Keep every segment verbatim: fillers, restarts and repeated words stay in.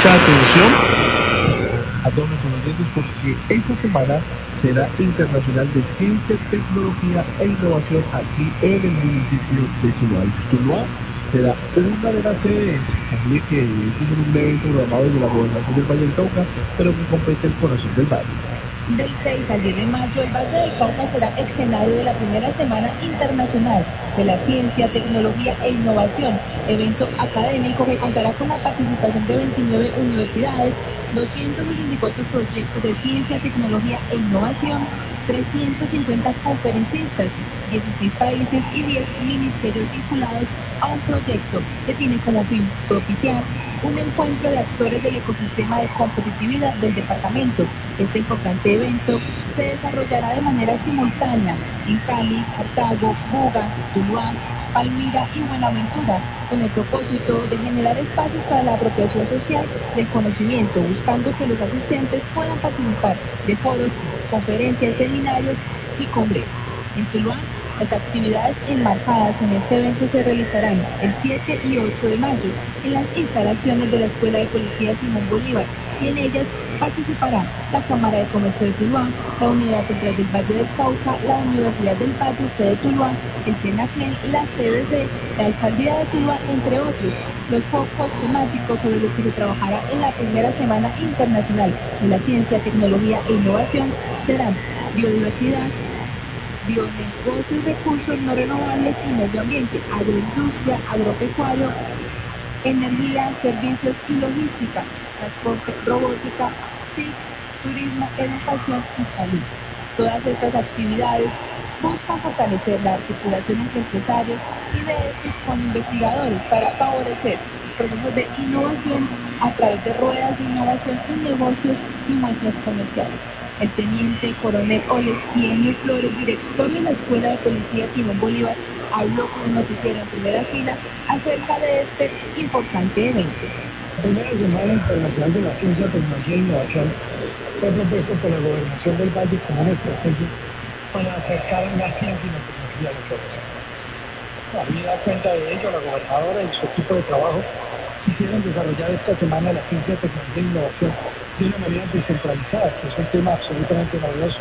mucha atención a todos nuestros oyentes porque esta semana será Internacional de Ciencia, Tecnología e Innovación aquí en el municipio de Tuluá. Y Tuluá será una de las sedes, así que este es un evento programado desde la Gobernación del Valle del Cauca, pero que compete el corazón del valle. Del seis al diez de mayo, el Valle del Cauca será escenario de la primera Semana Internacional de la Ciencia, Tecnología e Innovación, evento académico que contará con la participación de veintinueve universidades, doscientos sesenta y cuatro proyectos de ciencia, tecnología e innovación, trescientos cincuenta conferencistas, dieciséis países y diez ministerios vinculados a un proyecto que tiene como fin propiciar un encuentro de actores del ecosistema de competitividad del departamento. Este importante evento se desarrollará de manera simultánea en Cali, Cartago, Buga, Tuluá, Palmira y Buenaventura, con el propósito de generar espacios para la apropiación social del conocimiento, buscando que los asistentes puedan participar de foros, conferencias, seminarios y congresos. En Tuluá, las actividades enmarcadas en este evento se realizarán el siete y ocho de mayo en las instalaciones de la Escuela de Policía Simón Bolívar, y en ellas participará la Cámara de Comercio de Tuluá, la Unidad Central del Valle del Cauca, la Universidad del Valle, sede Tuluá, el SENACLEN, la C D C, la Alcaldía de Tuluá, entre otros. Los focos temáticos sobre los que se trabajará en la primera Semana Internacional de la Ciencia, Tecnología e Innovación serán biodiversidad, bionegocios, recursos no renovables y medio ambiente, agroindustria, agropecuario, energía, servicios y logística, transporte, robótica, T I C, turismo, educación y salud. Todas estas actividades buscan fortalecer la articulación entre empresarios y de estos con investigadores para favorecer procesos de innovación a través de ruedas de innovación y negocios y muestras comerciales. El teniente coronel Olesieno Flores, director de la Escuela de Policía Simón Bolívar, habló con el noticiero en primera fila acerca de este importante evento. La primera Semana Internacional de la Ciencia, Tecnología e Innovación fue propuesto por la Gobernación del Valle como una estrategia para acercar la ciencia y la tecnología a la población. Habida cuenta de ello, la gobernadora y su equipo de trabajo quisieron desarrollar esta Semana de la Ciencia, Tecnología e Innovación de una manera descentralizada, que es un tema absolutamente novedoso,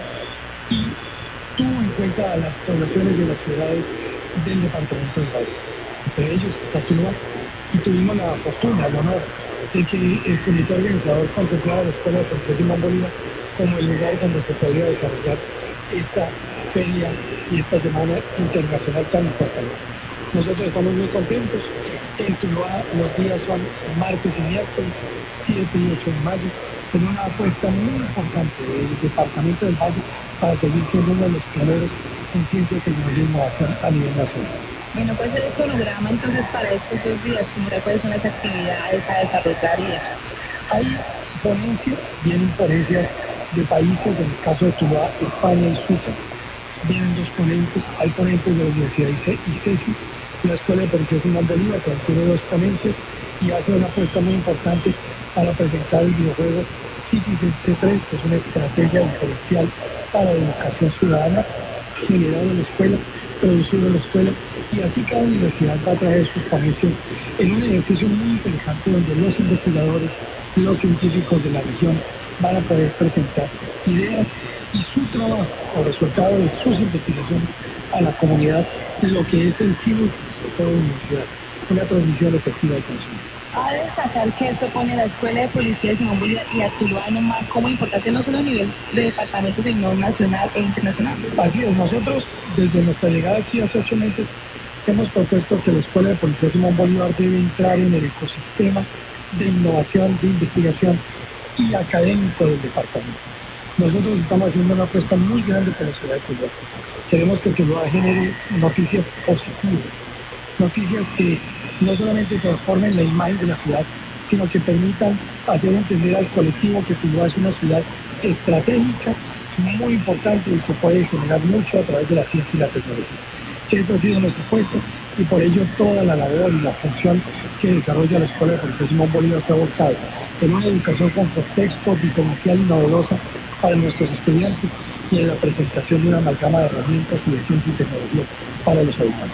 y tuvo en cuenta a las poblaciones de las ciudades del departamento del Valle. Entre ellos está Tuluá, y tuvimos la fortuna, el honor, de que el comité organizador contemplara la Escuela de Policía Simón Bolívar como el lugar donde se podía desarrollar esta feria y esta semana internacional tan importante. Nosotros estamos muy contentos. En Tuluá los días son martes y miércoles, siete y ocho de mayo, en una apuesta muy importante del departamento del Valle para seguir siendo uno de los pioneros en ciencia, tecnología e innovación a nivel nacional. Bueno, pues el cronograma entonces para estos dos días, como cuáles son las actividades a desarrollar y eso. Hay ponencias, vienen ponencias de países, en el caso de Tuluá, España y Suiza. Vienen dos ponentes, hay ponentes de la Universidad I C E S I, la Escuela de Policía Simón Bolívar, que tiene dos ponentes y hace una apuesta muy importante para presentar el videojuego Citizen C tres, que es una estrategia diferencial para la educación ciudadana, generado en la escuela, producido en la escuela, y así cada universidad va a traer sus ponencias en un ejercicio muy interesante donde los investigadores, los científicos de la región van a poder presentar ideas y su trabajo o resultado de sus investigaciones a la comunidad, lo que es el fin de toda universidad, una transmisión efectiva del conocimiento. A destacar que esto pone a la Escuela de Policía de Simón Bolívar y a Tuluá en un marco muy importante, no solo a nivel de departamento, sino nacional e internacional. Así es, nosotros desde nuestra llegada aquí hace ocho meses hemos propuesto que la Escuela de Policía Simón Bolívar debe entrar en el ecosistema de innovación, de investigación y académico del departamento. Nosotros estamos haciendo una apuesta muy grande por la ciudad de Tuluá. Queremos que Tuluá genere noticias positivas, noticias que no solamente transformen la imagen de la ciudad, sino que permitan hacer entender al colectivo que Tuluá es una ciudad estratégica, muy importante y que puede generar mucho a través de la ciencia y la tecnología. Eso ha sido nuestra apuesta y por ello toda la labor y la función que desarrolla la Escuela de Policía Simón Bolívar se ha volcado en una educación con contexto diferencial y novedosa para nuestros estudiantes y en la presentación de una amalgama de herramientas y de ciencia y tecnología para los habitantes.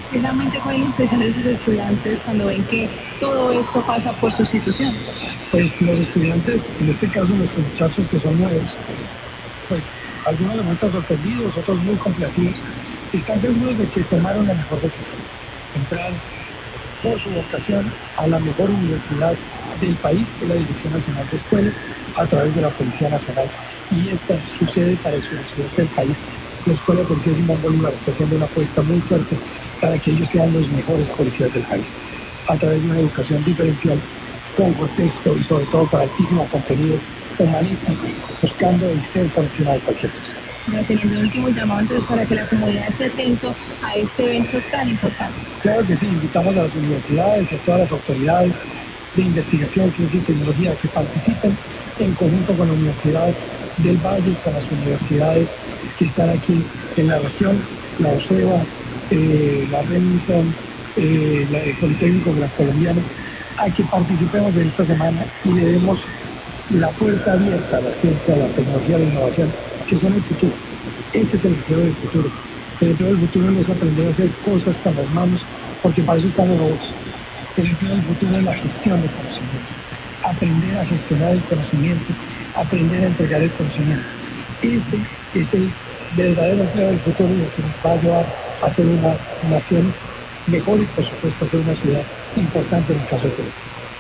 Finalmente, ¿cuál es la impresión de sus estudiantes cuando ven que todo esto pasa por sustitución? Pues los estudiantes, en este caso nuestros muchachos que son nuevos, pues algunos de muestran sorprendidos, otros muy complacidos, y están seguros de que tomaron la mejor decisión, entrar por su vocación a la mejor universidad del país, que es la Dirección Nacional de Escuelas, a través de la Policía Nacional. Y esta sucede para el suroccidente del país. La Escuela de Policía Simón Bolívar está haciendo una apuesta muy fuerte para que ellos sean los mejores policías del país, a través de una educación diferencial, con contexto y sobre todo para altísimo contenido humanístico, buscando el ser por encima de cualquier cosa. Bueno, teniendo un último llamado entonces para que la comunidad esté atento a este evento tan importante. Claro que sí, invitamos a las universidades y a todas las autoridades de investigación, ciencia y tecnología que participen en conjunto con la Universidad del Valle, con las universidades que están aquí en la región, la UCEBA, eh, la Remington, eh, la, el Politécnico Gran Colombiano, a que participemos en esta semana y le demos la puerta abierta a la ciencia, a la tecnología, a la innovación, que son el futuro. Este es el empleo del futuro. El empleo del futuro no es aprender a hacer cosas con las manos, porque para eso están los robots. El empleo del futuro es la gestión del conocimiento. Aprender a gestionar el conocimiento, aprender a entregar el conocimiento. Este es el verdadero empleo del futuro y el que nos va a llevar a ser una nación mejor y, por supuesto, a ser una ciudad importante en el caso de Colombia.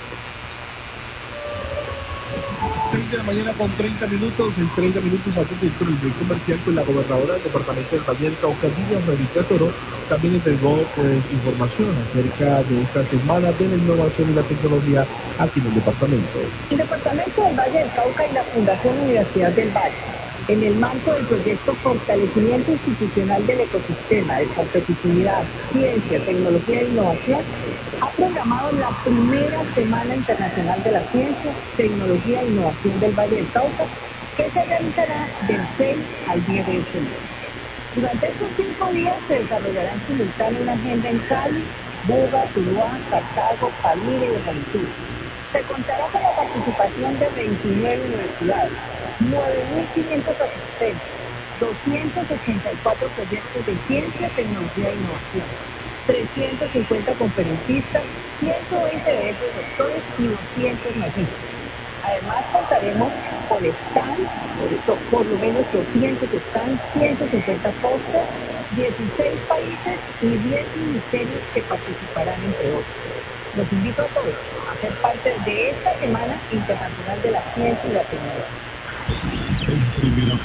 seis de la mañana con treinta minutos, en treinta minutos antes de ir con el break comercial, pues la gobernadora del departamento del Valle del Cauca, Lidia Federica Toro, también entregó pues información acerca de esta semana de la innovación y la tecnología aquí en el departamento. El Departamento del Valle del Cauca y la Fundación Universidad del Valle, en el marco del proyecto Fortalecimiento Institucional del Ecosistema de Competitividad, Ciencia, Tecnología e Innovación, ha programado la primera Semana Internacional de la Ciencia, Tecnología e Innovación del Valle del Cauca, que se realizará del seis al diez de este mes. Durante estos cinco días se desarrollará en simultáneo una agenda en Cali, Buga, Tuluá, Cartago, Palmira y Buenaventura. Se contará con la participación de veintinueve universidades, nueve mil quinientos asistentes, doscientos ochenta y cuatro proyectos de ciencia, tecnología e innovación, trescientos cincuenta conferencistas, ciento veinte de ellos doctores y doscientos magísteres. Además contaremos con stands, por, por lo menos doscientos stands, ciento cincuenta pósters, dieciséis países y diez ministerios que participarán entre otros. Los invito a todos a ser parte de esta Semana Internacional de la Ciencia y la Tecnología.